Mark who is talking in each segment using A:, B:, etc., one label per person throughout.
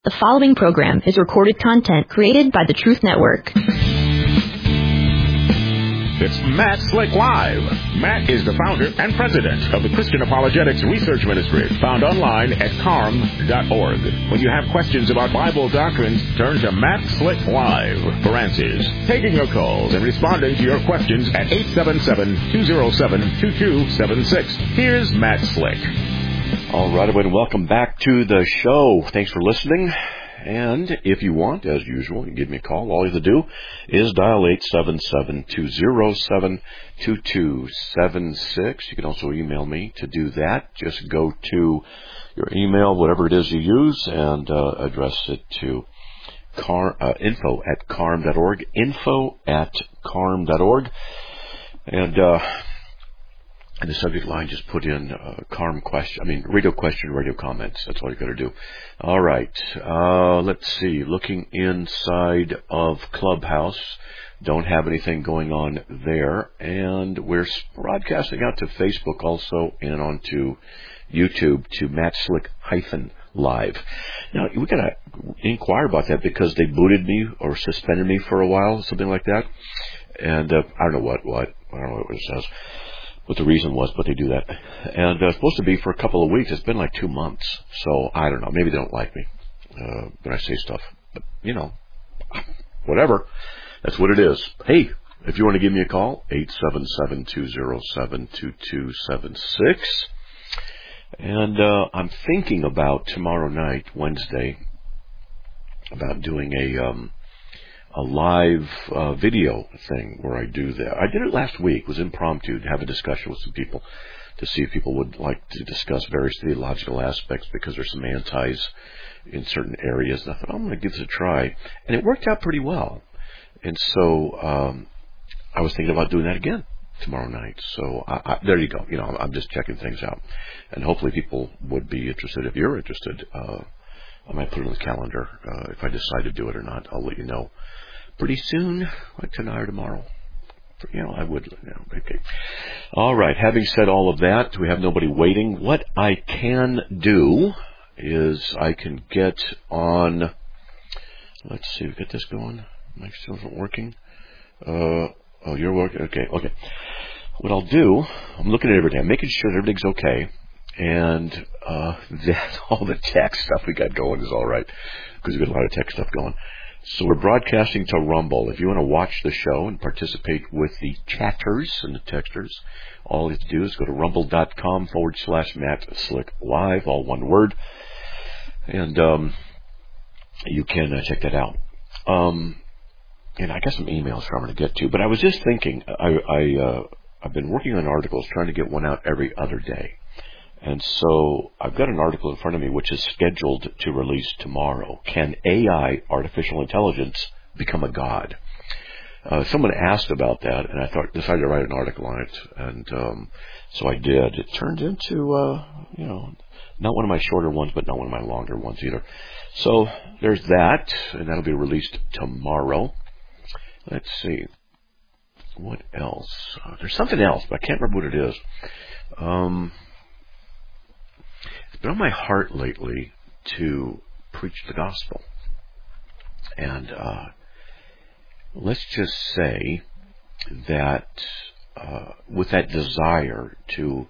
A: The following program is recorded content created by the Truth Network.
B: It's Matt Slick Live. Matt is the founder and president of the Christian Apologetics Research Ministry, found online at carm.org. When you have questions about Bible doctrines, turn to Matt Slick Live for answers. Taking your calls and responding to your questions at 877-207-2276. Here's Matt Slick.
C: All right, everybody, welcome back to the show. Thanks for listening. And if you want, as usual, you can give me a call. All you have to do is dial 877-207-2276. You can also email me to do that. Just go to your email, whatever it is you use, and address it to info@carm.org. Info@carm.org. And the subject line, just put in radio question, radio comments. That's all you got to do. All right. Let's see. Looking inside of Clubhouse. Don't have anything going on there. And we're broadcasting out to Facebook also and onto YouTube to Matt Slick Live. Now, we got to inquire about that because they booted me or suspended me for a while, something like that. And I don't know what. I don't know what it says. What the reason was, but they do that. And it's supposed to be for a couple of weeks. It's been like 2 months. So, I don't know. Maybe they don't like me when I say stuff. But, whatever. That's what it is. Hey, if you want to give me a call, 877-207-2276. And I'm thinking about tomorrow night, Wednesday, about doing a live video thing where I do that. I did it last week. It was impromptu to have a discussion with some people to see if people would like to discuss various theological aspects because there's some antis in certain areas. And I thought, I'm going to give this a try. And it worked out pretty well. And so I was thinking about doing that again tomorrow night. So there you go. I'm just checking things out. And hopefully people would be interested. If you're interested, I might put it on the calendar. If I decide to do it or not, I'll let you know pretty soon, like tonight or tomorrow. I would. Okay. All right. Having said all of that, we have nobody waiting. What I can do is I can get on. Let's see. We get this going. Mic still isn't working. You're working. Okay. What I'll do, I'm looking at everything. I'm making sure that everything's okay. And that all the tech stuff we got going is all right, because we've got a lot of tech stuff going. So we're broadcasting to Rumble. If you want to watch the show and participate with the chatters and the texters, all you have to do is go to rumble.com/Matt Slick Live, all one word. And you can check that out. And I got some emails I'm going to get to, but I was just thinking, I've been working on articles, trying to get one out every other day. And so I've got an article in front of me which is scheduled to release tomorrow. Can AI, artificial intelligence, become a god? Someone asked about that, and I decided to write an article on it. And so I did. It turned into, not one of my shorter ones, but not one of my longer ones either. So there's that, and that'll be released tomorrow. Let's see. What else? There's something else, but I can't remember what it is. It's been on my heart lately to preach the gospel. And let's just say that with that desire to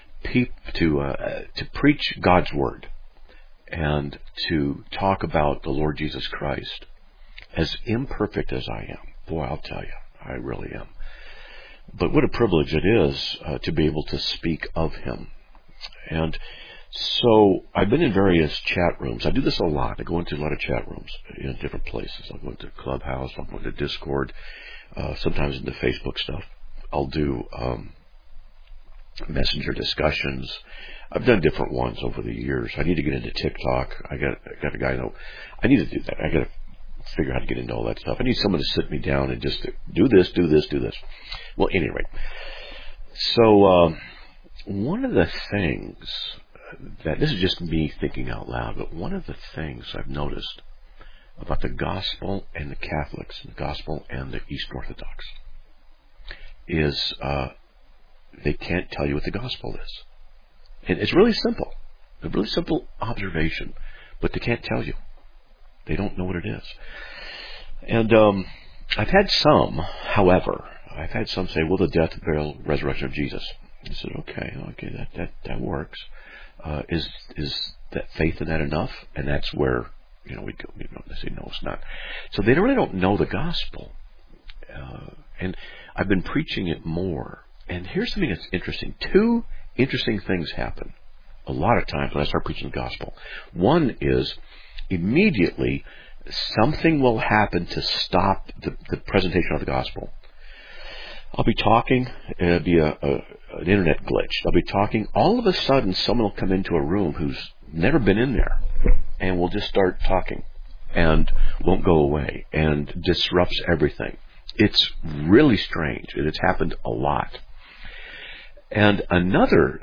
C: preach God's word and to talk about the Lord Jesus Christ, as imperfect as I am, boy, I'll tell you, I really am. But what a privilege it is to be able to speak of Him. And so I've been in various chat rooms. I do this a lot. I go into a lot of chat rooms in different places. I'll go into Clubhouse. I'll go into Discord. Sometimes into Facebook stuff. I'll do messenger discussions. I've done different ones over the years. I need to get into TikTok. I got a guy. I need to do that. I got to figure out how to get into all that stuff. I need someone to sit me down and just do this. Well, anyway. So one of the things that, this is just me thinking out loud, but one of the things I've noticed about the gospel and the Catholics, the gospel and the East Orthodox, is they can't tell you what the gospel is. And it's really simple. A really simple observation, but they can't tell you. They don't know what it is. And I've had some, however, say, well, the death, burial, resurrection of Jesus. I said, okay, that works. Is that faith in that enough? And that's where, we go. They say, no, it's not. So they really don't know the gospel. And I've been preaching it more. And here's something that's interesting. Two interesting things happen a lot of times when I start preaching the gospel. One is immediately something will happen to stop the presentation of the gospel. I'll be talking, and it'll be an internet glitch. I'll be talking, all of a sudden someone will come into a room who's never been in there, and will just start talking, and won't go away, and disrupts everything. It's really strange, and it's happened a lot. And another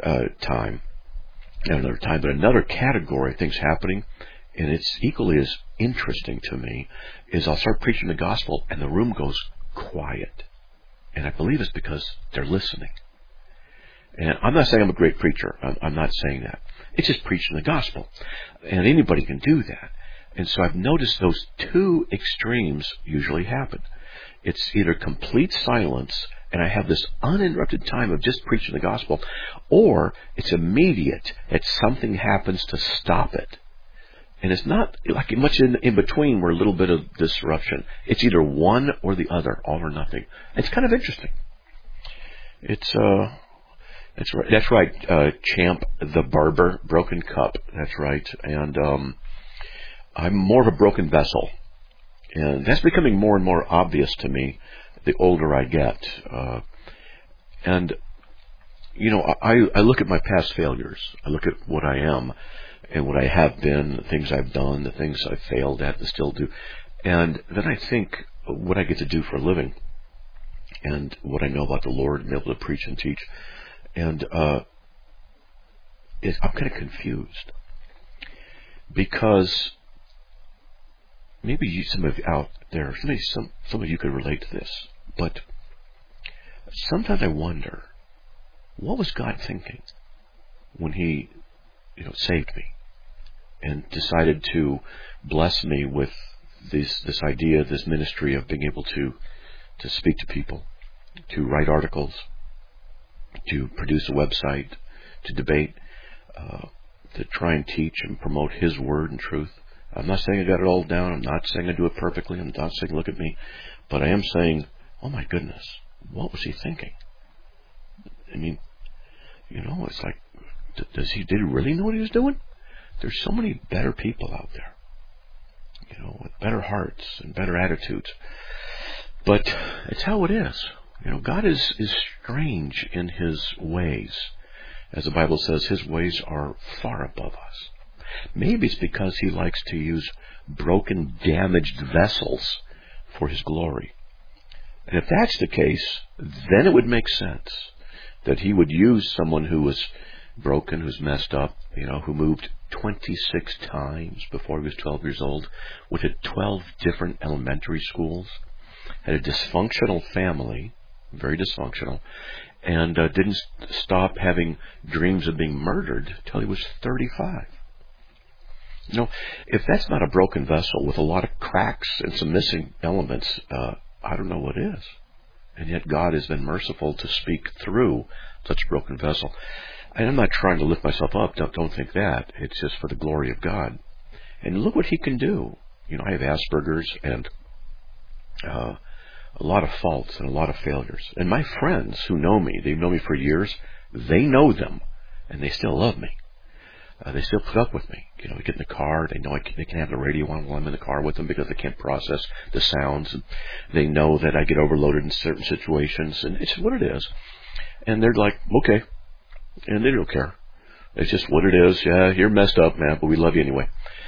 C: category of things happening, and it's equally as interesting to me, is I'll start preaching the gospel, and the room goes quiet. And I believe it's because they're listening. And I'm not saying I'm a great preacher. I'm not saying that. It's just preaching the gospel. And anybody can do that. And so I've noticed those two extremes usually happen. It's either complete silence, and I have this uninterrupted time of just preaching the gospel, or it's immediate that something happens to stop it. And it's not like much in between where a little bit of disruption. It's either one or the other, all or nothing. It's kind of interesting. That's right. Champ the Barber, broken cup. That's right. And I'm more of a broken vessel, and that's becoming more and more obvious to me the older I get. And I look at my past failures. I look at what I am. And what I have been, the things I've done, the things I've failed at, and still do. And then I think what I get to do for a living, and what I know about the Lord, and be able to preach and teach. And I'm kind of confused. Because maybe some of you out there, some of you could relate to this. But sometimes I wonder, what was God thinking when He saved me and decided to bless me with this idea, this ministry of being able to speak to people, to write articles, to produce a website, to debate, to try and teach and promote His word and truth. I'm not saying I got it all down. I'm not saying I do it perfectly. I'm not saying look at me. But I am saying, oh my goodness, what was He thinking? I mean, it's like, did he really know what He was doing? There's so many better people out there, with better hearts and better attitudes. But it's how it is. God is strange in His ways. As the Bible says, His ways are far above us. Maybe it's because He likes to use broken, damaged vessels for His glory. And if that's the case, then it would make sense that He would use someone who was broken, who's messed up, who moved 26 times before he was 12 years old, went to 12 different elementary schools, had a dysfunctional family, very dysfunctional, and didn't stop having dreams of being murdered till he was 35. If that's not a broken vessel with a lot of cracks and some missing elements, I don't know what is. And yet God has been merciful to speak through such a broken vessel. And I'm not trying to lift myself up. Don't think that. It's just for the glory of God. And look what He can do. I have Asperger's and a lot of faults and a lot of failures. And my friends who know me, they've known me for years, they know them, and they still love me. They still put up with me. We get in the car, they know they can have the radio on while I'm in the car with them because they can't process the sounds. And they know that I get overloaded in certain situations, and it's what it is. And they're like, okay. And they don't care. It's just what it is. Yeah, you're messed up, man, but we love you anyway.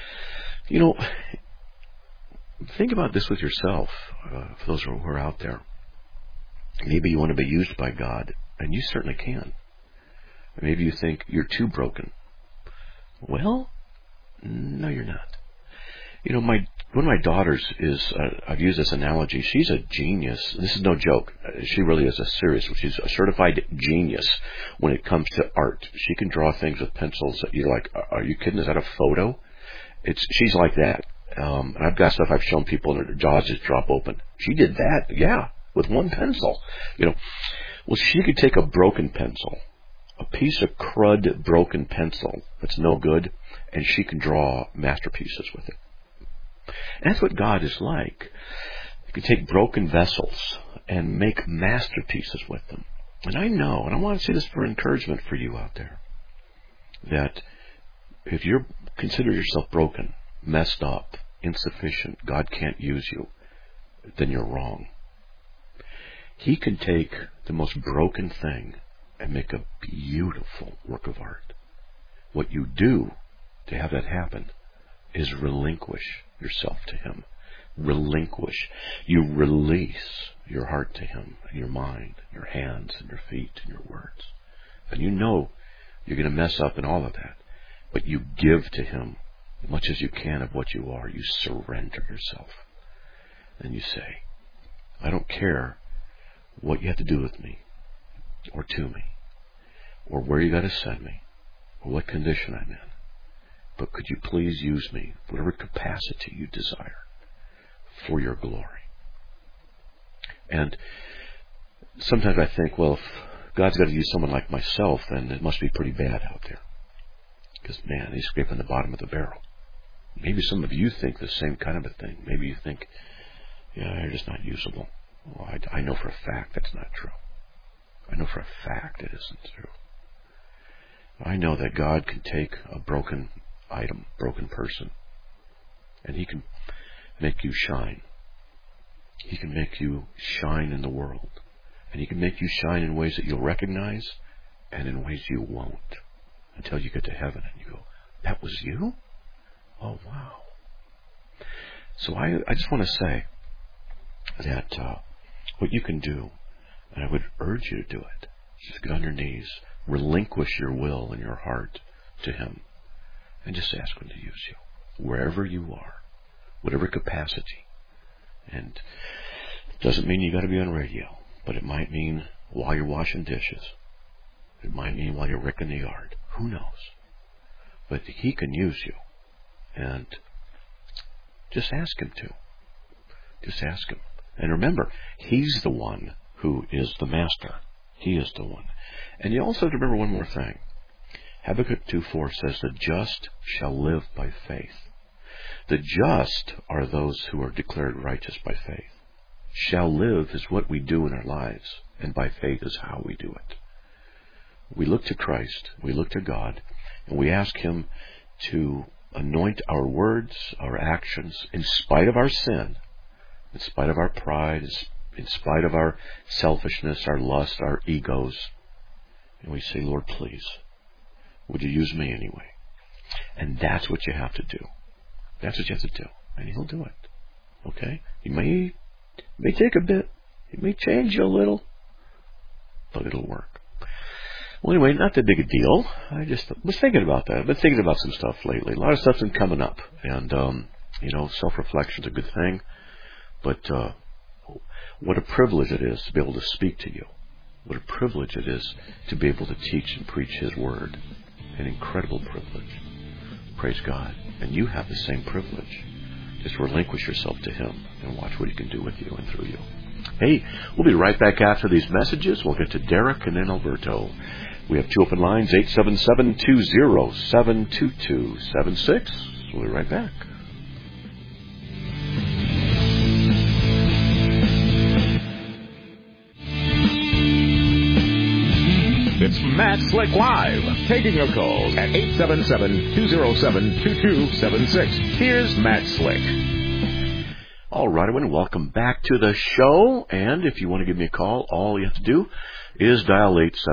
C: Think about this with yourself, for those who are out there. Maybe you want to be used by God, and you certainly can. Maybe you think you're too broken. Well, no, you're not. One of my daughters is, I've used this analogy, she's a genius. This is no joke. She really is she's a certified genius when it comes to art. She can draw things with pencils that you're like, are you kidding? Is that a photo? She's like that. And I've got stuff I've shown people and their jaws just drop open. She did that, yeah, with one pencil. Well, she could take a broken pencil, a piece of crud broken pencil that's no good, and she can draw masterpieces with it. And that's what God is like. You can take broken vessels and make masterpieces with them. And I know, and I want to say this for encouragement for you out there, that if you consider yourself broken, messed up, insufficient, God can't use you, then you're wrong. He can take the most broken thing and make a beautiful work of art. What you do to have that happen is relinquish yourself to Him. Relinquish. You release your heart to Him, and your mind, your hands, and your feet, and your words. And you know you're going to mess up in all of that. But you give to Him as much as you can of what you are. You surrender yourself. And you say, I don't care what you have to do with me, or to me, or where you got to send me, or what condition I'm in. But could you please use me, whatever capacity you desire, for your glory. And sometimes I think, well, if God's got to use someone like myself, then it must be pretty bad out there. Because, man, he's scraping the bottom of the barrel. Maybe some of you think the same kind of a thing. Maybe you think, yeah, you're just not usable. Well, I know for a fact that's not true. I know for a fact it isn't true. I know that God can take a broken item, broken person, and He can make you shine. He can make you shine in the world. And He can make you shine in ways that you'll recognize and in ways you won't until you get to heaven and you go, that was you? Oh, wow. So I just want to say that what you can do, and I would urge you to do it, just get on your knees, relinquish your will and your heart to Him, and just ask Him to use you wherever you are, whatever capacity. And it doesn't mean you got to be on radio, but it might mean while you're washing dishes. It might mean while you're raking the yard. Who knows? But He can use you. And just ask Him to. Just ask Him. And remember, He's the one who is the master. He is the one. And you also have to remember one more thing. Habakkuk 2:4 says, the just shall live by faith. The just are those who are declared righteous by faith. Shall live is what we do in our lives, and by faith is how we do it. We look to Christ, we look to God, and we ask Him to anoint our words, our actions, in spite of our sin, in spite of our pride, in spite of our selfishness, our lust, our egos. And we say, Lord, please, would you use me anyway? And that's what you have to do. That's what you have to do. And He'll do it. Okay? He may take a bit. He may change you a little. But it'll work. Well, anyway, not that big a deal. I just was thinking about that. I've been thinking about some stuff lately. A lot of stuff's been coming up. And, self-reflection's a good thing. But what a privilege it is to be able to speak to you. What a privilege it is to be able to teach and preach His Word. An incredible privilege. Praise God. And you have the same privilege. Just relinquish yourself to Him and watch what He can do with you and through you. Hey, we'll be right back after these messages. We'll get to Derek and then Alberto. We have two open lines, 877-207-2276. We'll be right back.
B: It's Matt Slick Live, taking your calls at 877-207-2276. Here's Matt Slick.
C: All right, everyone, welcome back to the show. And if you want to give me a call, all you have to do is dial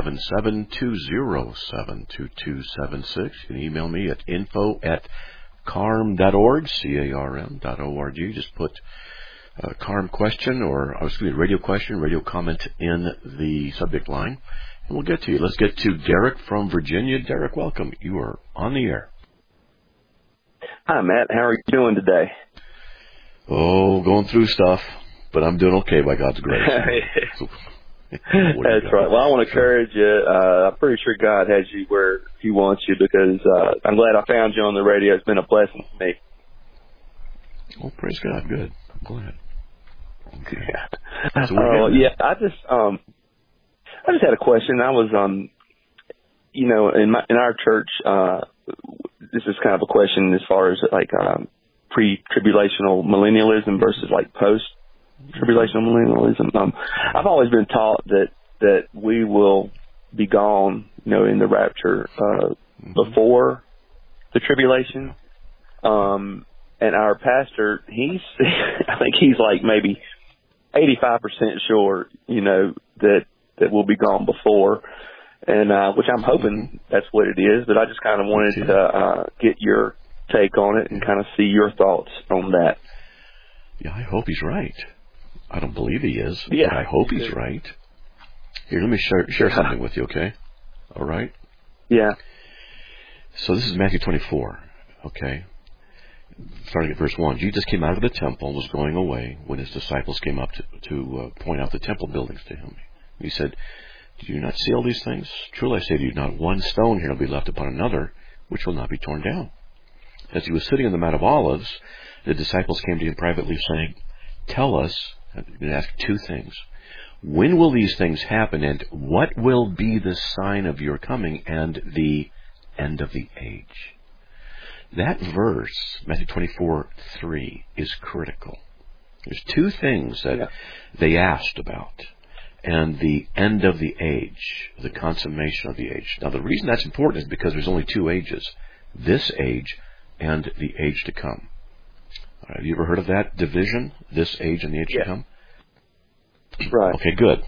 C: 877-207-2276. You can email me at info@carm.org, CARM.org. Just put CARM question radio question, radio comment in the subject line. And we'll get to you. Let's get to Derek from Virginia. Derek, welcome. You are on the air.
D: Hi, Matt. How are you doing today?
C: Oh, going through stuff, but I'm doing okay by God's grace.
D: That's right. Well, I want to encourage you. I'm pretty sure God has you where He wants you because I'm glad I found you on the radio. It's been a blessing to me.
C: Oh, praise God. Good. Go ahead. Okay.
D: Yeah.
C: So
D: I just had a question. I was, in our church, this is kind of a question as far as like pre-tribulational millennialism versus like post-tribulational millennialism. I've always been taught that we will be gone, in the rapture before the tribulation. And our pastor, I think he's like maybe 85% sure, that we'll be gone before, and which I'm hoping that's what it is. But I just kind of wanted to get your take on it and kind of see your thoughts on that.
C: Yeah, I hope he's right. I don't believe he is,
D: yeah,
C: but I hope he's right. Here, let me share something with you, okay? All right?
D: Yeah.
C: So this is Matthew 24, okay? Starting at verse 1. Jesus came out of the temple and was going away when his disciples came up to point out the temple buildings to him. He said, "Do you not see all these things? Truly I say to you, not one stone here will be left upon another, which will not be torn down." As he was sitting on the Mount of Olives, the disciples came to him privately, saying, "Tell us," I'm going to ask two things. "When will these things happen, and what will be the sign of your coming and the end of the age?" That verse, Matthew 24:3, is critical. There's two things that they asked about, and the end of the age, the consummation of the age. Now, the reason that's important is because there's only two ages, this age and the age to come. Have you ever heard of that division, this age and the age to come?
D: Right.
C: Okay, good.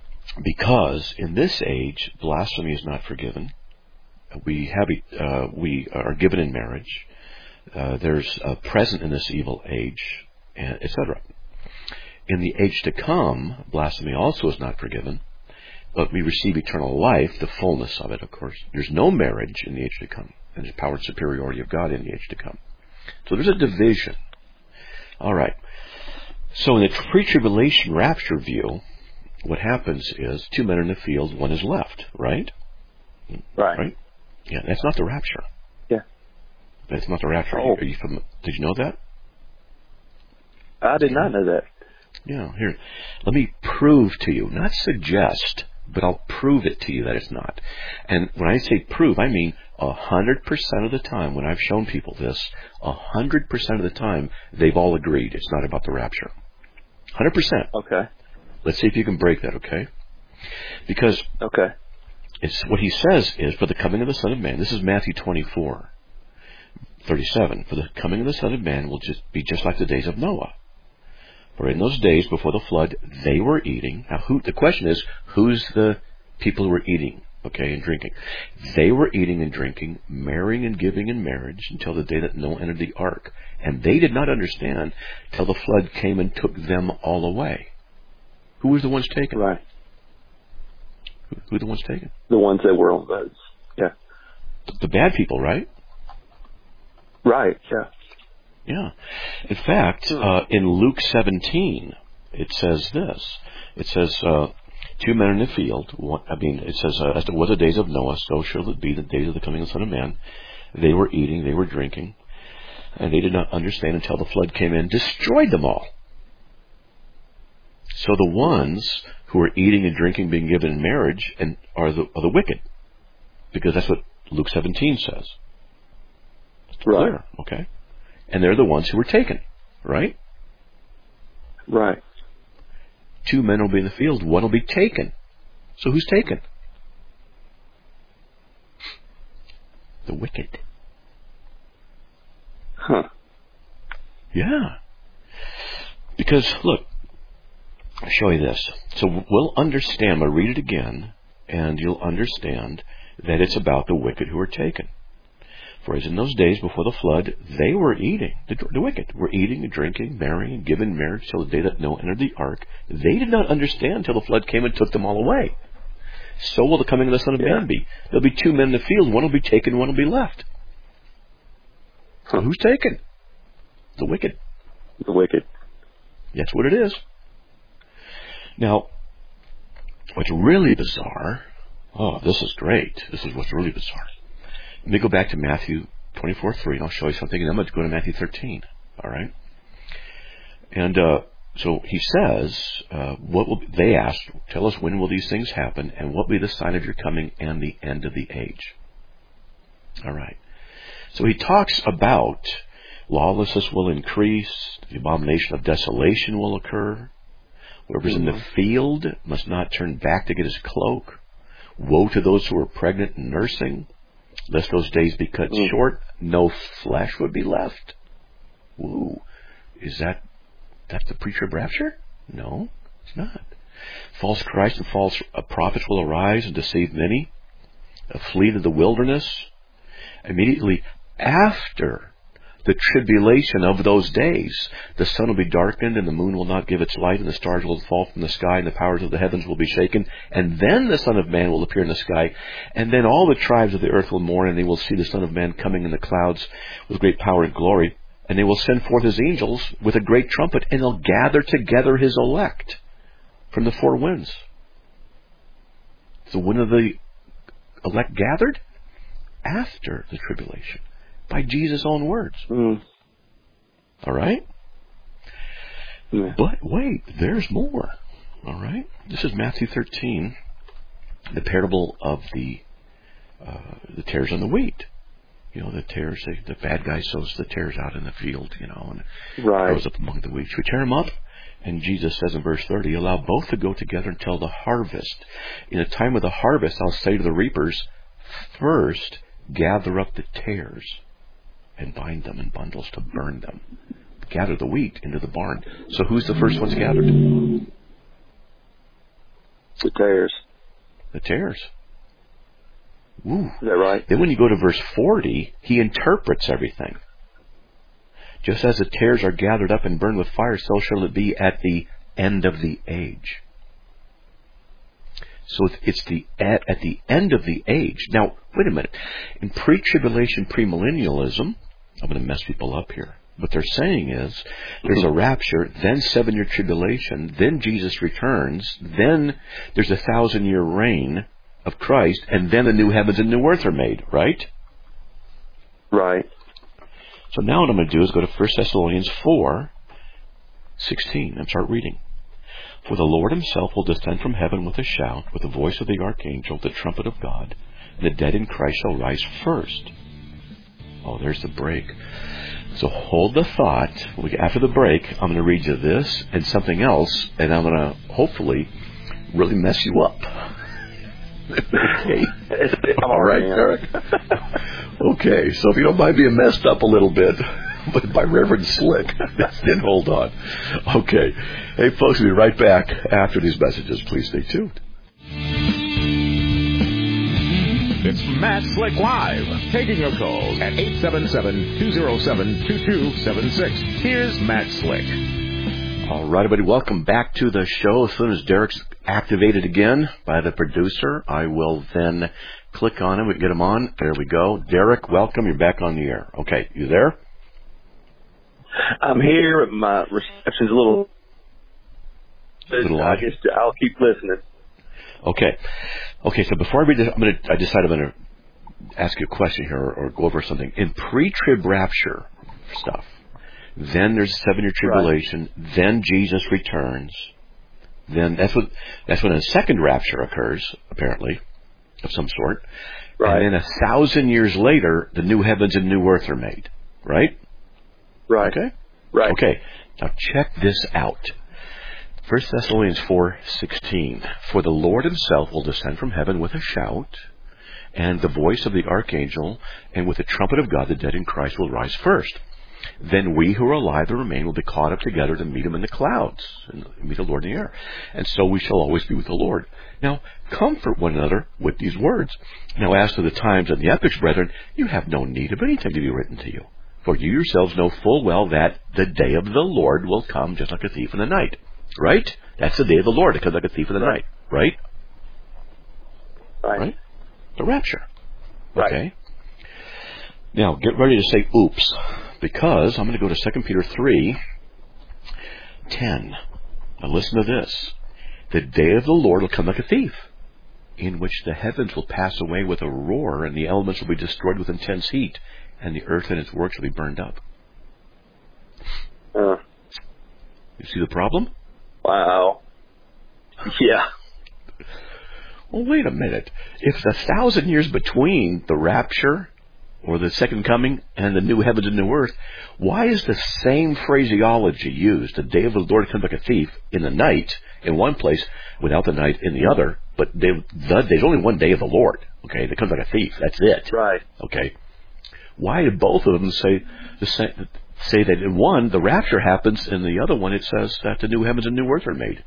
C: Because in this age, blasphemy is not forgiven. We are given in marriage. There's a present in this evil age, etc. In the age to come, blasphemy also is not forgiven, but we receive eternal life, the fullness of it, of course. There's no marriage in the age to come, and there's power and superiority of God in the age to come. So there's a division. All right. So in the pre-tribulation rapture view, what happens is two men are in the field, one is left, right?
D: Right.
C: Yeah, that's not the rapture.
D: Yeah.
C: That's not the rapture.
D: Oh.
C: Did you know that?
D: I did not know that.
C: Yeah, here. Let me prove to you, not suggest, but I'll prove it to you that it's not. And when I say prove, I mean 100% of the time when I've shown people this, 100% of the time they've all agreed it's not about the rapture. 100%.
D: Okay.
C: Let's see if you can break that, okay? Because it's what he says is, for the coming of the Son of Man, this is Matthew 24:37. For the coming of the Son of Man will be just like the days of Noah. For in those days before the flood, they were eating. Now, the question is, who's the people who were eating, and drinking? They were eating and drinking, marrying and giving in marriage until the day that Noah entered the ark. And they did not understand till the flood came and took them all away. Who was the ones taken?
D: Right.
C: Who are the ones taken?
D: The ones that were on boats. Yeah.
C: The bad people, right?
D: Right, yeah.
C: Yeah. In fact, in Luke 17, it says this. It says, two men in the field. It says, as it was the days of Noah, so shall it be the days of the coming of the Son of Man. They were eating, they were drinking, and they did not understand until the flood came in, destroyed them all. So the ones who are eating and drinking, being given in marriage, are the wicked, because that's what Luke 17 says. It's clear, okay? And they're the ones who were taken, right?
D: Right.
C: Two men will be in the field, one will be taken. So who's taken? The wicked.
D: Huh.
C: Yeah. Because, look, I'll show you this. So we'll understand, I'll read it again, and you'll understand that it's about the wicked who are taken. For as in those days before the flood, they were eating, the wicked were eating and drinking, marrying and giving in marriage till the day that Noah entered the ark. They did not understand till the flood came and took them all away. So will the coming of the Son of Man be. There'll be two men in the field, one will be taken, one will be left. So who's taken? The wicked.
D: The wicked.
C: That's what it is. Now, what's really bizarre, this is great. This is what's really bizarre. Let me go back to Matthew 24:3, and I'll show you something, and then I'm going to go to Matthew 13. All right? And so he says, they asked, tell us when will these things happen, and what will be the sign of your coming and the end of the age? All right. So he talks about lawlessness will increase, the abomination of desolation will occur, whoever's in the field must not turn back to get his cloak. Woe to those who are pregnant and nursing, lest those days be cut short, no flesh would be left. Woo. Is that's the pre-trib rapture? No, it's not. False Christ and false prophets will arise and deceive many. Flee to the wilderness. Immediately after the tribulation of those days, the sun will be darkened, and the moon will not give its light, and the stars will fall from the sky, and the powers of the heavens will be shaken. And then the Son of Man will appear in the sky, and then all the tribes of the earth will mourn, and they will see the Son of Man coming in the clouds with great power and glory. And they will send forth his angels with a great trumpet, and they'll gather together his elect from the four winds. So when are the elect gathered? After the tribulation. By Jesus' own words. All right? Yeah. But wait, there's more. All right? This is Matthew 13, the parable of the tares on the wheat. You know, the tares, the bad guy sows the tares out in the field, and grows up among the wheat. Should we tear them up? And Jesus says in verse 30, allow both to go together until the harvest. In the time of the harvest, I'll say to the reapers, first gather up the tares and bind them in bundles to burn them. Gather the wheat into the barn. So who's the first ones gathered?
D: The tares.
C: The tares. Ooh.
D: Is that right?
C: Then when you go to verse 40, he interprets everything. Just as the tares are gathered up and burned with fire, so shall it be at the end of the age. So it's at the end of the age. Now, wait a minute. In pre-tribulation, premillennialism, I'm going to mess people up here. What they're saying is there's a rapture, then 7-year tribulation, then Jesus returns, then there's a 1,000-year reign of Christ, and then the new heavens and new earth are made, right?
D: Right.
C: So now what I'm going to do is go to 1 Thessalonians 4:16 and start reading. For the Lord himself will descend from heaven with a shout, with the voice of the archangel, the trumpet of God, and the dead in Christ shall rise first. Oh, there's the break. So hold the thought. After the break, I'm going to read you this and something else, and I'm going to hopefully really mess you up. Okay. All right, Eric. Okay, so if you don't mind being messed up a little bit, but by Reverend Slick, then hold on. Okay. Hey, folks, we'll be right back after these messages. Please stay tuned.
B: It's Matt Slick Live, taking your calls at 877-207-2276. Here's Matt Slick.
C: All right, everybody, welcome back to the show. As soon as Derek's activated again by the producer, I will then click on him. We can get him on. There we go. Derek, welcome. You're back on the air. Okay, you there?
D: I'm here. My reception's a little
C: odd.
D: I guess I'll keep listening.
C: Okay. So before I read this, I decided I'm going to ask you a question here or go over something. In pre-trib rapture stuff, then there's a 7-year tribulation, then Jesus returns, then that's when a second rapture occurs, apparently, of some sort.
D: Right.
C: And then 1,000 years later, the new heavens and new earth are made. Right?
D: Right.
C: Okay?
D: Right.
C: Okay. Now check this out. 1 Thessalonians 4:16. For the Lord himself will descend from heaven with a shout, and the voice of the archangel, and with the trumpet of God, the dead in Christ will rise first. Then we who are alive and remain will be caught up together to meet him in the clouds, and meet the Lord in the air. And so we shall always be with the Lord. Now, comfort one another with these words. Now, as to the times and the epochs, brethren, you have no need of anything to be written to you. For you yourselves know full well that the day of the Lord will come just like a thief in the night. Right? That's the day of the Lord. It comes like a thief in the night. Right?
D: Right.
C: The rapture.
D: Right.
C: Okay? Now, get ready to say oops, because I'm going to go to 2 Peter 3:10. Now listen to this. The day of the Lord will come like a thief, in which the heavens will pass away with a roar, and the elements will be destroyed with intense heat, and the earth and its works will be burned up. You see the problem?
D: Wow. Yeah.
C: Well, wait a minute. If the 1,000 years between the rapture or the second coming and the new heavens and new earth, why is the same phraseology used? The day of the Lord comes like a thief in the night in one place, without the night in the other. But there's only one day of the Lord. Okay, that comes like a thief. That's it.
D: Right.
C: Okay. Why did both of them say that in one the rapture happens, and the other one it says that the new heavens and new earth are made?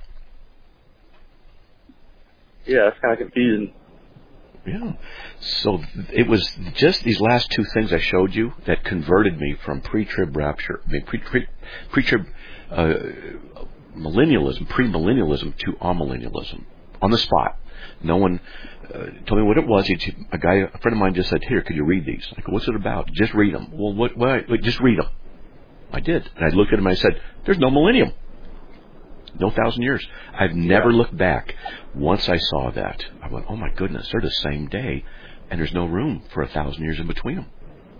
D: Yeah, it's kind of confusing.
C: Yeah. So it was just these last two things I showed you that converted me from pre-trib rapture, pre-trib millennialism, premillennialism to amillennialism on the spot. No one told me what it was. A friend of mine just said, "Here, could you read these?" I go, "What's it about?" "Just read them." "Well, what? Just read them." I did, and I looked at him and I said, "There's no millennium. No 1,000 years." I've never looked back. Once I saw that, I went, "Oh my goodness, they're the same day, and there's no room for 1,000 years in between them."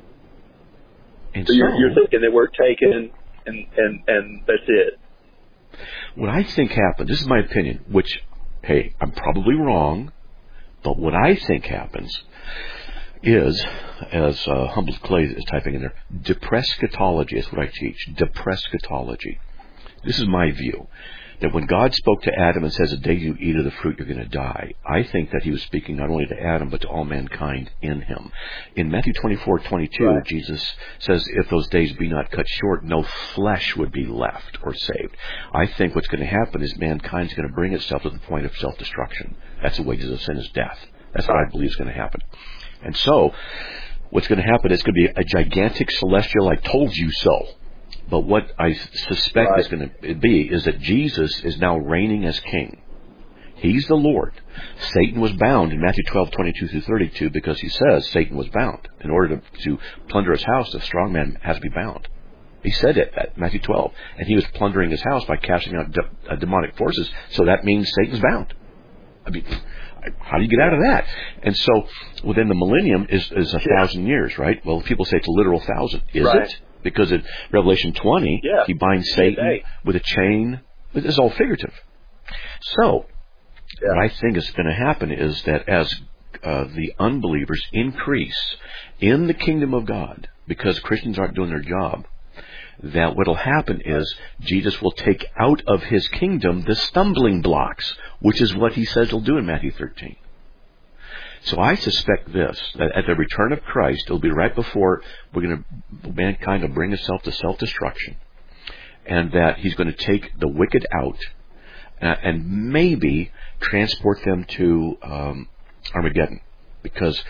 C: And
D: so you're thinking that we're taken and that's it.
C: What I think happened, this is my opinion, which, hey, I'm probably wrong, but what I think happens is, as Humble Clay is typing in there, deprescatology is what I teach. Deprescatology. This is my view, that when God spoke to Adam and says, "The day you eat of the fruit, you're going to die," I think that he was speaking not only to Adam, but to all mankind in him. In Matthew 24:22, right, Jesus says, "If those days be not cut short, no flesh would be left or saved." I think what's going to happen is mankind's going to bring itself to the point of self-destruction. That's the wages of sin is death. That's what I believe is going to happen. And so, what's going to happen is going to be a gigantic celestial "I told you so." But what I suspect is going to be is that Jesus is now reigning as king. He's the Lord. Satan was bound in Matthew 12:22-32 because he says Satan was bound. In order to plunder his house, the strong man has to be bound. He said it at Matthew 12. And he was plundering his house by casting out demonic forces. So that means Satan's bound. I mean, how do you get out of that? And so within the millennium is 1,000 years, right? Well, people say it's a literal 1,000. Is it? Because in Revelation 20, he binds Satan with a chain. It's all figurative. So, what I think is going to happen is that as the unbelievers increase in the kingdom of God, because Christians aren't doing their job, that what will happen is Jesus will take out of his kingdom the stumbling blocks, which is what he says he'll do in Matthew 13. So I suspect this, that at the return of Christ, it'll be right before mankind will bring itself to self-destruction, and that he's going to take the wicked out and maybe transport them to Armageddon. Because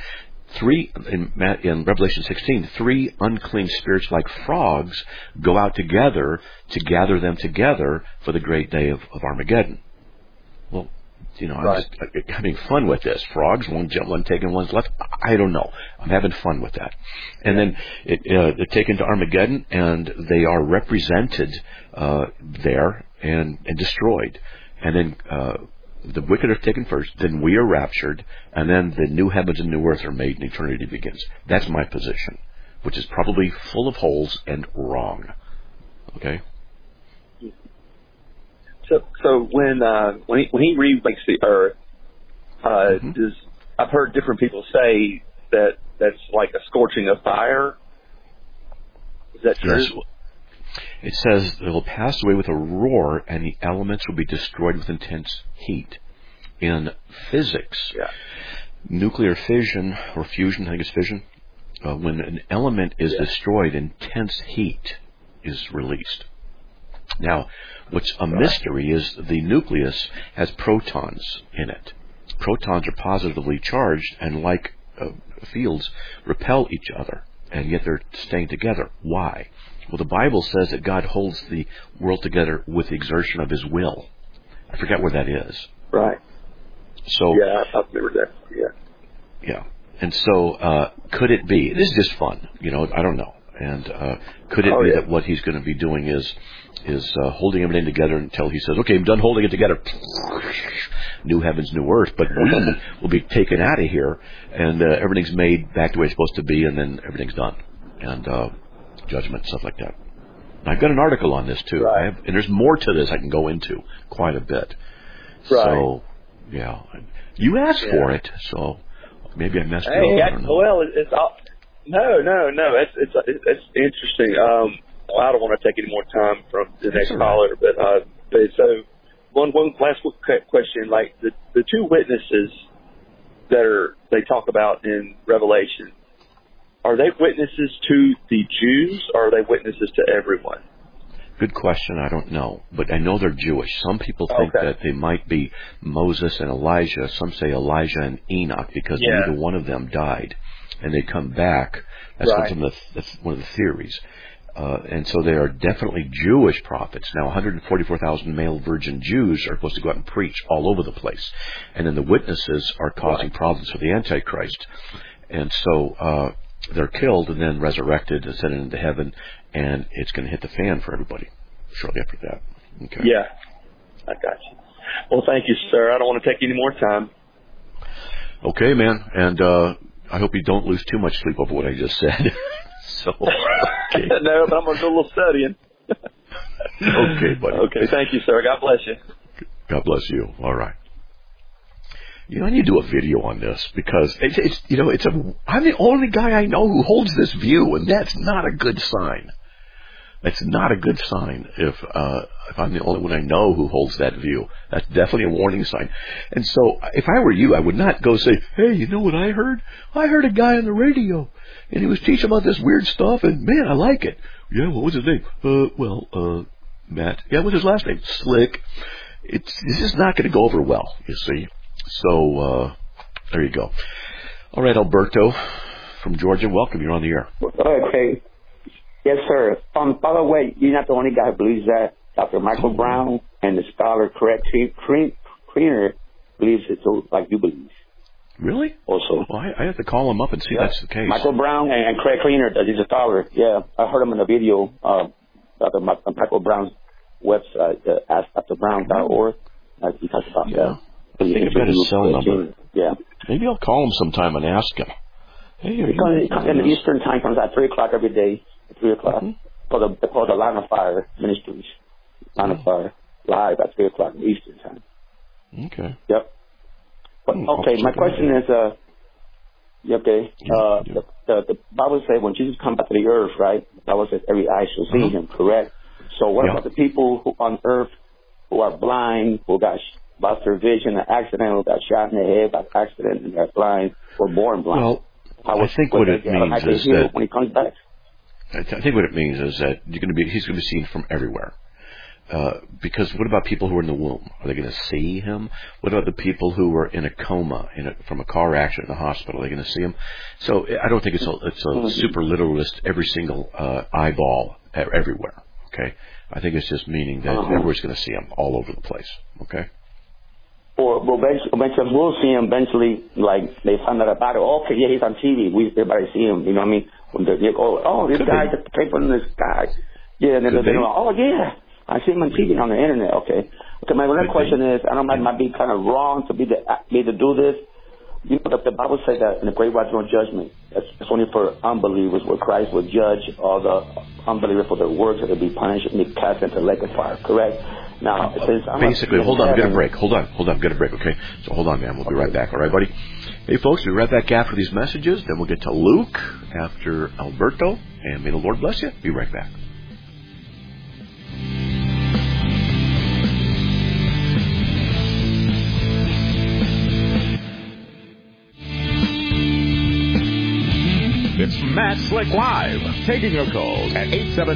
C: in Revelation 16, 3 unclean spirits like frogs go out together to gather them together for the great day of Armageddon. Well, I'm just having fun with this. Frogs, one taken, one's left. I don't know. I'm having fun with that. And then they're taken to Armageddon, and they are represented there and destroyed. And then the wicked are taken first, then we are raptured, and then the new heavens and new earth are made and eternity begins. That's my position, which is probably full of holes and wrong. Okay?
D: So when he remakes the earth, I've heard different people say that that's like a scorching of fire. Is that true?
C: Yes. It says it will pass away with a roar, and the elements will be destroyed with intense heat. In physics, nuclear fission or fusion, I think it's fission, when an element is destroyed, intense heat is released. Now, what's a mystery is the nucleus has protons in it. Protons are positively charged and, like fields, repel each other, and yet they're staying together. Why? Well, the Bible says that God holds the world together with the exertion of his will. I forget where that is.
D: Right.
C: So,
D: I've remembered that.
C: Yeah. And so, could it be? This is just fun. I don't know. And could it be that what he's going to be doing is holding everything together until he says, "Okay, I'm done holding it together. New heavens, new earth." But we will be taken out of here, and everything's made back the way it's supposed to be, and then everything's done, and judgment, stuff like that. I've got an article on this too.
D: Right.
C: And there's more to this I can go into quite a bit.
D: Right.
C: So, yeah. You asked for it, so maybe I messed you up. I don't know.
D: Well, it's all, no. It's interesting. I don't want to take any more time from the next caller, but so one last question: like the two witnesses that they talk about in Revelation, are they witnesses to the Jews, or are they witnesses to everyone?
C: Good question. I don't know, but I know they're Jewish. Some people think that they might be Moses and Elijah. Some say Elijah and Enoch because neither one of them died, and they come back. That's one of the theories. And so they are definitely Jewish prophets. Now, 144,000 male virgin Jews are supposed to go out and preach all over the place. And then the witnesses are causing problems for the Antichrist. And so they're killed and then resurrected, ascended into heaven, and it's going to hit the fan for everybody shortly after that. Okay.
D: Yeah, I got you. Well, thank you, sir. I don't want to take any more time.
C: Okay, man. And I hope you don't lose too much sleep over what I just said. So, okay.
D: No, but I'm going to do a little studying.
C: Okay, buddy.
D: Okay, thank you, sir. God bless you.
C: God bless you. All right. You know, I need to do a video on this because I'm the only guy I know who holds this view, and that's not a good sign. That's not a good sign if I'm the only one I know who holds that view. That's definitely a warning sign. And so if I were you, I would not go say, hey, you know what I heard? I heard a guy on the radio, and he was teaching about this weird stuff, and man, I like it. Yeah, what was his name? Matt. Yeah, what's his last name? Slick. It's just not going to go over well, you see. So there you go. All right, Alberto from Georgia, welcome. You're on the air.
E: Okay. Yes, sir. By the way, you're not the only guy who believes that. Dr. Michael Brown and the scholar Craig Kriener believes it too, like you believe.
C: Really?
E: Also.
C: Well, I have to call him up and see if that's the case.
E: Michael Brown and Craig Kriener, he's a scholar. Yeah, I heard him in a video. Dr. Michael Brown's website, AskDrBrown.org. He talks about that.
C: I think I've got his cell number.
E: Yeah.
C: Maybe I'll call him sometime and ask him. Hey,
E: he comes in the Eastern time, comes at 3 o'clock every day. 3 o'clock. They call the Line of Fire Ministries. Line of Fire live at 3 o'clock Eastern time.
C: Okay.
E: Yep. But, okay, my question is, the Bible says when Jesus comes back to the earth, right? The Bible says every eye shall see him, correct? So what about the people who on earth who are blind, who got lost their vision, an accident, who got shot in the head by accident, and they're blind, or born blind?
C: Well, I think what it means is that
E: when he comes back.
C: I think what it means is that he's going to be seen from everywhere. Because what about people who are in the womb? Are they going to see him? What about the people who are in a coma from a car accident in the hospital? Are they going to see him? So I don't think it's a super literalist, every single eyeball everywhere. Okay, I think it's just meaning that everyone's going to see him all over the place. Okay.
E: Or eventually we'll see him. Eventually, like they find out about it. Okay, yeah, he's on TV. Everybody see him. You know what I mean? When they go, this guy just came from this guy. Yeah, and then they go, oh yeah, I see him on TV on the internet. Okay. My next question is, I don't know, it might be kind of wrong to to do this. You know, the Bible says that in the great white throne judgment, it's only for unbelievers, where Christ will judge all the unbelievers for their works, that they'll be punished and be cast into the lake of fire. Correct? Now, it says,
C: basically, hold on, I'm going to break. Hold on, I'm going to break, okay? So hold on, man. We'll be right back. All right, buddy? Hey, folks, we'll be right back after these messages. Then we'll get to Luke after Alberto. And may the Lord bless you. Be right back.
B: It's Matt Slick Live, taking your calls at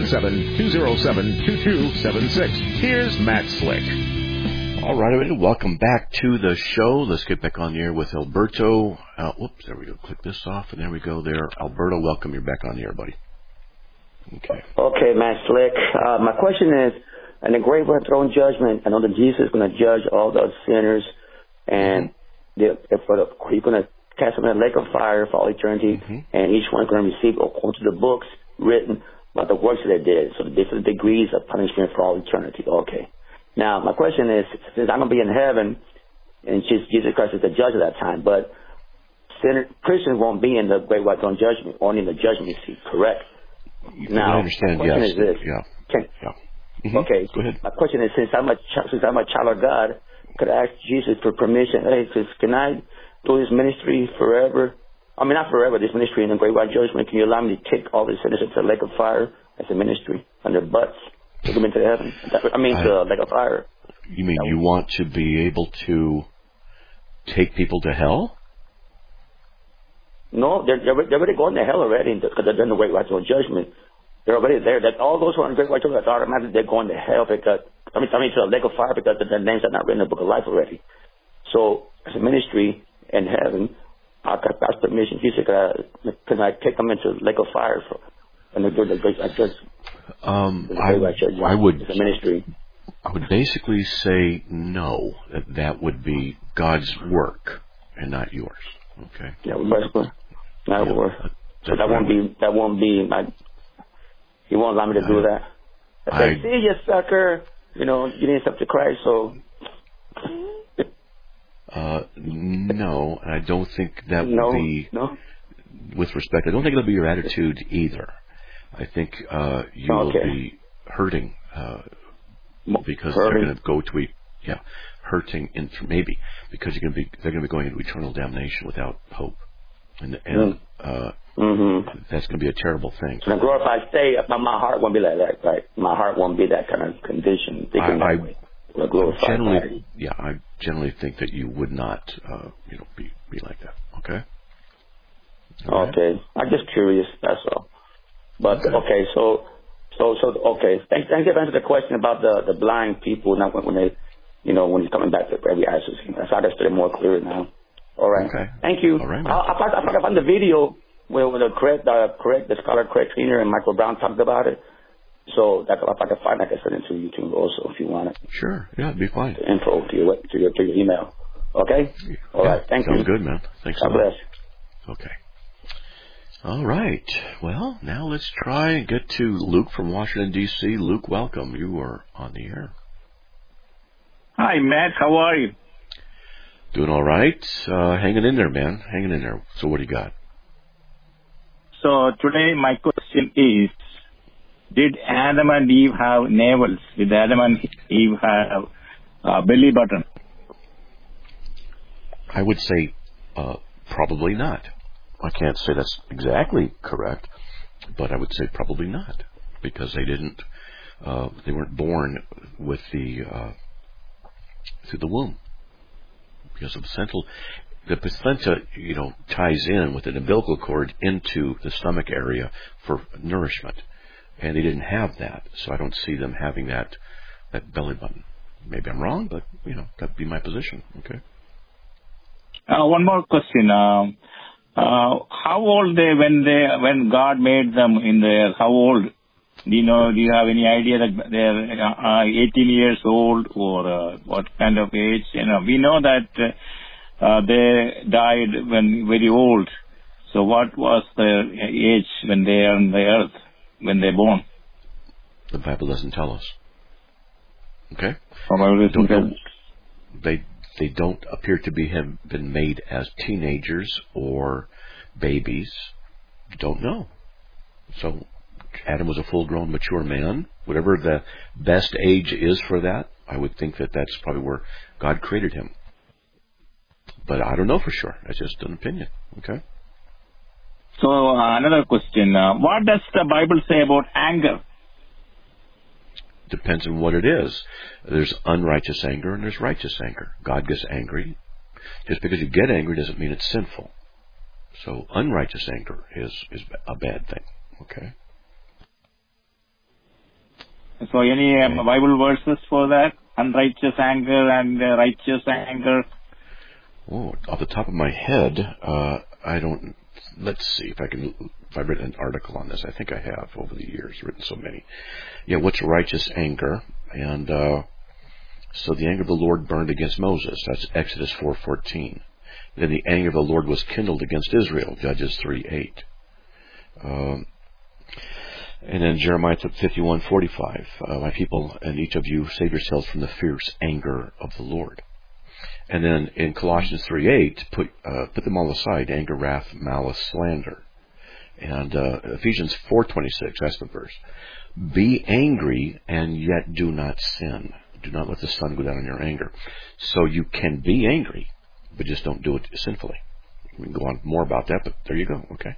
B: 877-207-2276. Here's Matt Slick.
C: All right, everybody, welcome back to the show. Let's get back on the air with Alberto. Whoops, there we go. Click this off, and there we go there. Alberto, welcome. You're back on the air, buddy. Okay.
E: Okay, Matt Slick. My question is, in the great white throne judgment, I know that Jesus is going to judge all those sinners, and he's going to cast them in a lake of fire for all eternity, and each one is going to receive according to the books written about the works that they did, so the different degrees of punishment for all eternity. Okay. Now, my question is, since I'm going to be in heaven, and Jesus Christ is the judge at that time, but Christians won't be in the great white throne judgment, only in the judgment seat, correct? Now,
C: I understand,
E: my question is this.
C: Yeah.
E: Okay.
C: Go ahead.
E: My question is, since I'm a child of God, could I ask Jesus for permission? Hey, can I do this ministry forever? I mean, not forever, this ministry in the Great White Judgment. Can you allow me to take all the sinners into the lake of fire as a ministry on their butts? Take them into heaven. To the lake of fire.
C: You mean you want to be able to take people to hell?
E: No, they're already going to hell already because they're in the Great White Judgment. They're already there. That all those who are in the Great White Judgment, automatically they're going to hell because to the lake of fire because their names are not written in the book of life already. So as a ministry in heaven, I could ask permission. He said, can I take them into the lake of fire and the Great White Judgment?
C: I would.
E: It's a ministry.
C: I would basically say no. That would be God's work and not yours. Okay.
E: Yeah, basically, not yours. So that won't be my. He won't allow me to do that. I said, see you, sucker. You didn't accept the Christ, so.
C: No, I don't think that would be.
E: No.
C: With respect, I don't think it'll be your attitude either. I think you will be hurting because they're going to go to hurting maybe because they're going to be going into eternal damnation without hope, and that's going to be a terrible thing.
E: In a glorified state, my heart won't be like that, right? My heart won't be that kind of condition. I generally think that you would not, be like that. Okay. All right. Okay. I'm just curious. That's all. But okay, so okay. Thank you for answering the question about the blind people. Not when they, when he's coming back to every answer. So I understood it more clearly now. All right. Okay. Thank you. All right. I found the video where the scholar Craig Cleaner and Michael Brown talked about it. So that's if I can find, I can send it to you too also if you want it.
C: Sure. Yeah, it'd be fine.
E: The info to your email. Okay. All right. Thank you.
C: Sounds good, man. Thanks so much. God bless. Okay. All right. Well, now let's try and get to Luke from Washington, D.C. Luke, welcome. You are on the air.
F: Hi, Matt. How are you?
C: Doing all right. Hanging in there, man. Hanging in there. So what do you got?
F: So today my question is, did Adam and Eve have navels? Did Adam and Eve have a belly button?
C: I would say probably not. I can't say that's exactly correct, but I would say probably not, because they weren't born with through the womb. Because the placenta, ties in with an umbilical cord into the stomach area for nourishment, and they didn't have that, so I don't see them having that belly button. Maybe I'm wrong, but that'd be my position. Okay.
F: One more question. How old when God made them in the earth? How old? Do you have any idea that they're 18 years old or what kind of age? We know that they died when very old. So what was the age when they are on the earth, when they're born?
C: The Bible doesn't tell us. Okay? They don't appear to have been made as teenagers or babies. Don't know. So Adam was a full-grown, mature man. Whatever the best age is for that, I would think that that's probably where God created him. But I don't know for sure. That's just an opinion. Okay?
F: So another question. What does the Bible say about anger?
C: Depends on what it is. There's unrighteous anger and there's righteous anger. God gets angry. Just because you get angry doesn't mean it's sinful. So unrighteous anger is a bad thing. Okay?
F: So any Bible verses for that? Unrighteous anger and righteous anger?
C: Oh, off the top of my head, I don't. Let's see if I've written an article on this. I think I have over the years, written so many. Yeah, what's righteous anger? And so the anger of the Lord burned against Moses. That's Exodus 4:14. Then the anger of the Lord was kindled against Israel. Judges 3:8. And then Jeremiah 51:45. My people and each of you, save yourselves from the fierce anger of the Lord. And then in Colossians 3:8, put them all aside: anger, wrath, malice, slander. And Ephesians 4:26, that's the verse. be angry and yet do not sin. Do not let the sun go down in your anger. So you can be angry, but just don't do it sinfully. We can go on more about that, but there you go. Okay.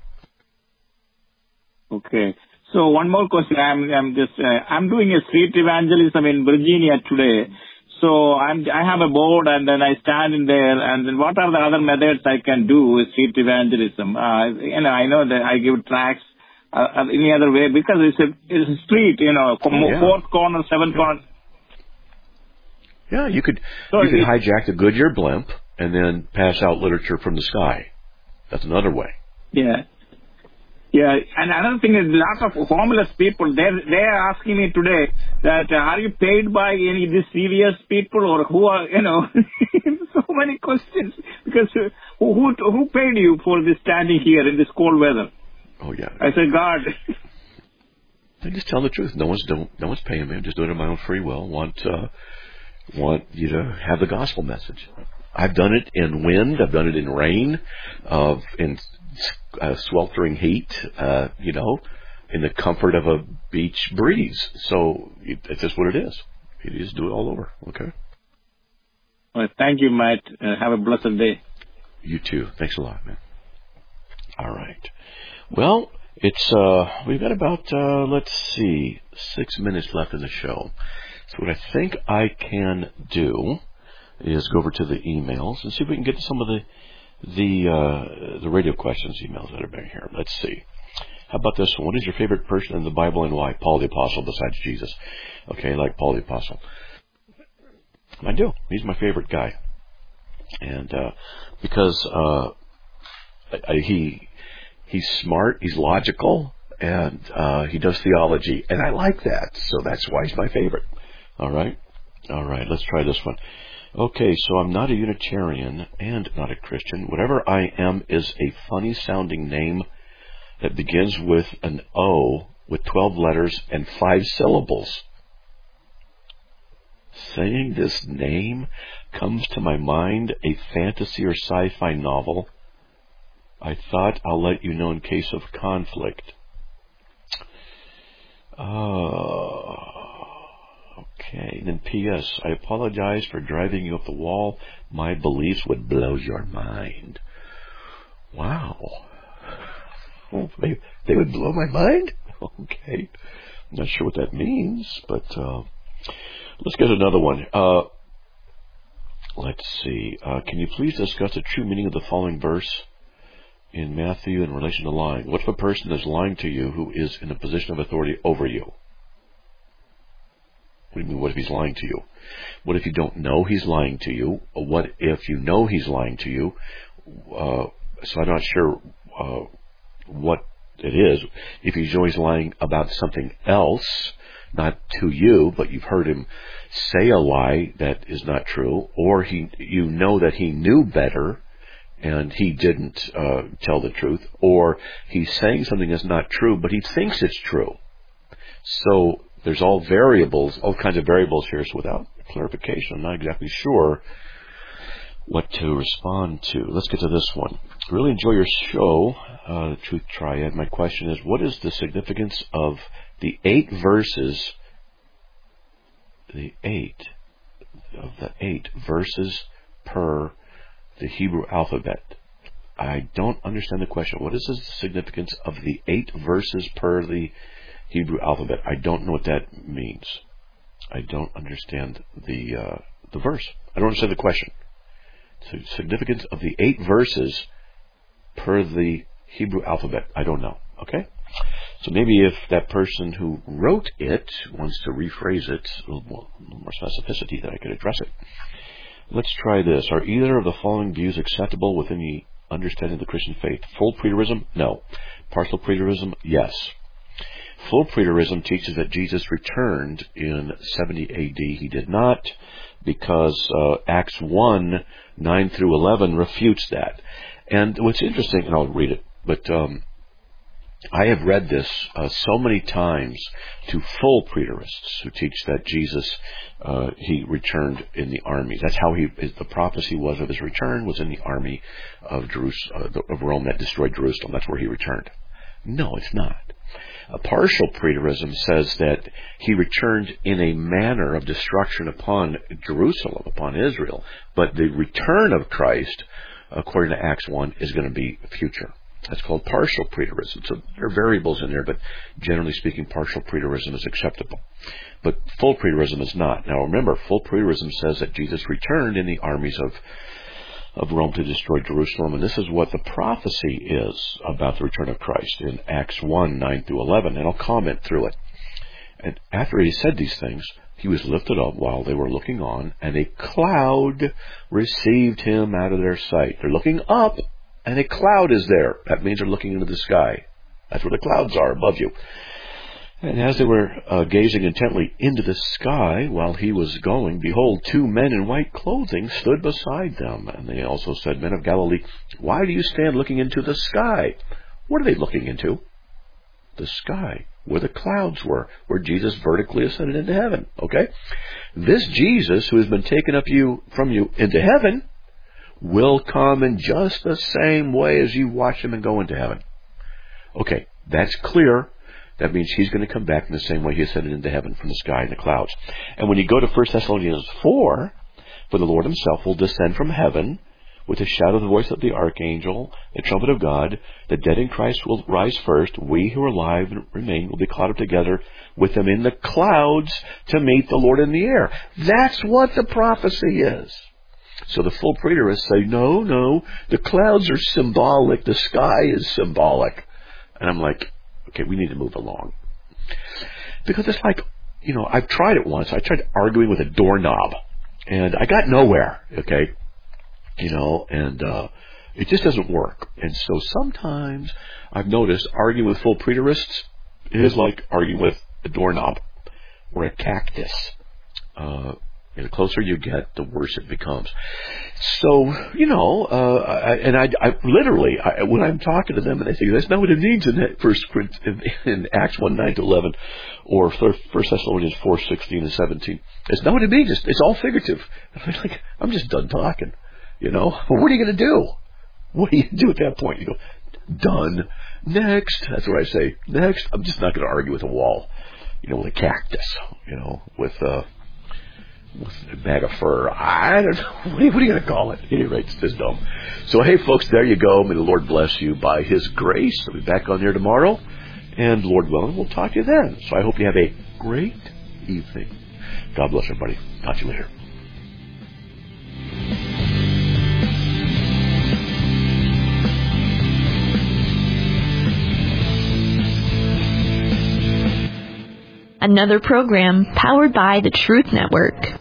F: Okay. So one more question. I'm doing a street evangelism in Virginia today. So I have a board, and then I stand in there. And then what are the other methods I can do with street evangelism? I know that I give tracts any other way, because it's a street. Fourth corner, seventh corner.
C: Yeah, you could hijack the Goodyear blimp and then pass out literature from the sky. That's another way.
F: Yeah. Yeah, and another thing is, lots of homeless people, they're asking me today that are you paid by any of these serious people, or who are, so many questions, because who paid you for this standing here in this cold weather?
C: Oh yeah.
F: I said, God.
C: I just tell the truth. No one's paying me. I'm just doing it of my own free will. Want you to have the gospel message. I've done it in wind. I've done it in rain, in sweltering heat, in the comfort of a beach breeze. So it's just what it is. You just do it all over. Okay.
F: Well, thank you, Matt. Have a blessed day.
C: You too. Thanks a lot, man. All right. Well, it's we've got about 6 minutes left in the show. So what I think I can do is go over to the emails and see if we can get to some of the radio questions emails that are being here. Let's see. How about this one? What is your favorite person in the Bible and why? Paul the Apostle besides Jesus. Okay, I like Paul the Apostle. I do. He's my favorite guy. And because he's smart, he's logical, and he does theology, and I like that. So that's why he's my favorite. All right, let's try this one. Okay, so I'm not a Unitarian and not a Christian. Whatever I am is a funny-sounding name that begins with an O with 12 letters and 5 syllables. Saying this name comes to my mind a fantasy or sci-fi novel. I thought I'll let you know in case of conflict. Okay, and then P.S. I apologize for driving you up the wall. My beliefs would blow your mind. Wow. Oh, they would blow my mind? Okay. I'm not sure what that means, but let's get another one. Let's see. Can you please discuss the true meaning of the following verse in Matthew in relation to lying? What if a person is lying to you who is in a position of authority over you? What do you mean, what if he's lying to you? What if you don't know he's lying to you? What if you know he's lying to you? So I'm not sure what it is. If he's always lying about something else, not to you, but you've heard him say a lie that is not true, or you know that he knew better and he didn't tell the truth, or he's saying something that's not true, but he thinks it's true. So there's all kinds of variables here. So without clarification, I'm not exactly sure what to respond to. Let's get to this one. Really enjoy your show, the Truth Triad. My question is, what is the significance of the 8 verses per the Hebrew alphabet? I don't understand the question. What is the significance of the 8 verses per the Hebrew alphabet? I don't know what that means. I don't understand the verse. I don't understand the question. The significance of the 8 verses per the Hebrew alphabet. I don't know. Okay? So maybe if that person who wrote it wants to rephrase it a little more specificity, then I could address it. Let's try this. Are either of the following views acceptable within the understanding of the Christian faith? Full preterism? No. Partial preterism? Yes. Full preterism teaches that Jesus returned in 70 AD. He did not, because Acts 1, 9 through 11 refutes that. And what's interesting, and I'll read it, but I have read this so many times to full preterists who teach that Jesus, he returned in the army. That's how the prophecy was of his return, was in the army of Rome that destroyed Jerusalem. That's where he returned. No, it's not. A partial preterism says that he returned in a manner of destruction upon Jerusalem, upon Israel, but the return of Christ, according to Acts 1, is going to be future. That's called partial preterism. So there are variables in there, but generally speaking, partial preterism is acceptable. But full preterism is not. Now remember, full preterism says that Jesus returned in the armies of Rome to destroy Jerusalem, and this is what the prophecy is about the return of Christ in Acts 1, 9 through 11, and I'll comment through it. And after he said these things, he was lifted up while they were looking on, and a cloud received him out of their sight. They're looking up, and a cloud is there. That means they're looking into the sky. That's where the clouds are, above you. And as they were gazing intently into the sky while he was going, behold, 2 men in white clothing stood beside them. And they also said, Men of Galilee, why do you stand looking into the sky? What are they looking into? The sky, where the clouds were, where Jesus vertically ascended into heaven. Okay? This Jesus, who has been taken up from you into heaven, will come in just the same way as you watch him and go into heaven. Okay, that's clear. That means he's going to come back in the same way he ascended into heaven from the sky in the clouds. And when you go to 1 Thessalonians 4, for the Lord himself will descend from heaven with the shout of the voice of the archangel, the trumpet of God. The dead in Christ will rise first. We who are alive and remain will be caught up together with them in the clouds to meet the Lord in the air. That's what the prophecy is. So the full preterists say, no, the clouds are symbolic, the sky is symbolic. And I'm like, okay, we need to move along. Because it's like, I've tried it once. I tried arguing with a doorknob, and I got nowhere, okay? And it just doesn't work. And so sometimes I've noticed arguing with full preterists is like arguing with a doorknob or a cactus. And the closer you get, the worse it becomes. So, I literally, when I'm talking to them and they say, that's not what it means in Acts 1, 9 to 11, or 1 Thessalonians 4, 16 and 17. It's not what it means. It's all figurative. I'm just done talking, Well, what are you going to do? What do you do at that point? You go, done. Next. That's what I say. Next. I'm just not going to argue with a wall, with a cactus, with a bag of fur. I don't know. What are you going to call it? At any rate, it's just dumb. So, hey, folks, there you go. May the Lord bless you by his grace. I'll be back on here tomorrow. And Lord willing, we'll talk to you then. So I hope you have a great evening. God bless everybody. Talk to you later.
A: Another program powered by the Truth Network.